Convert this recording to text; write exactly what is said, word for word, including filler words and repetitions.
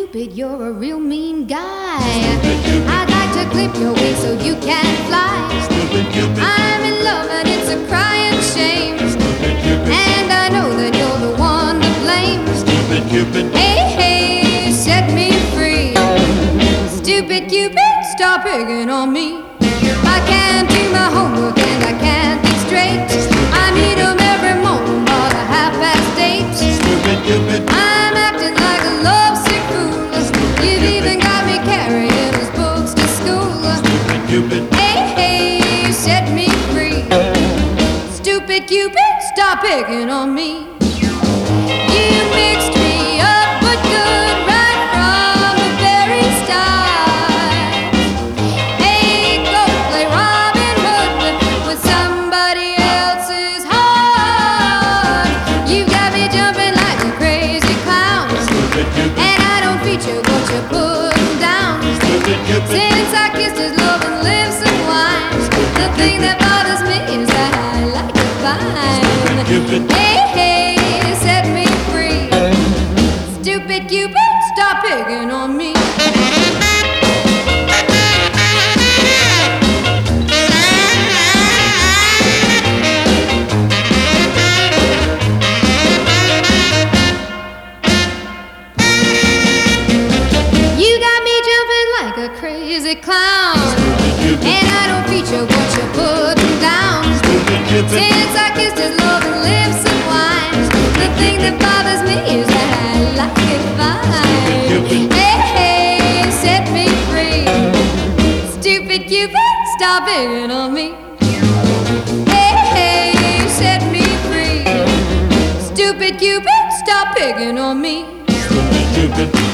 Cupid, you're a real mean guy. I'd like to clip your wings so you can fly. I'm in love and it's a crying shame. And I know that you're the one to blame. Hey, hey, set me free. Stupid Cupid, stop picking on me. I can't do my homework and I can't think straight. I meet 'em every morning about a half past eight. I'm acting like a lovesick fool. You've even got me carrying his books to school. Hey, hey, set me free. Stupid Cupid, stop picking on me. You mixed me up but good right from the very start. Hey, go play Robin Hood with somebody else's heart. You got me jumping like a crazy clown, and I don't feature what you're putting down. Since I kissed his love and lips and wine, the thing that bothers me is that I like it fine. Hey, hey, set me free. Stupid Cupid, stop picking on me. You got me jumping like a crazy clown, and I don't feature what you're putting down. Since I kissed his love and lips and wine, the thing that bothers me is that I like it fine. Hey, hey, set me free. Stupid Cupid, stop picking on me. Hey, hey, set me free. Stupid Cupid, stop picking on me.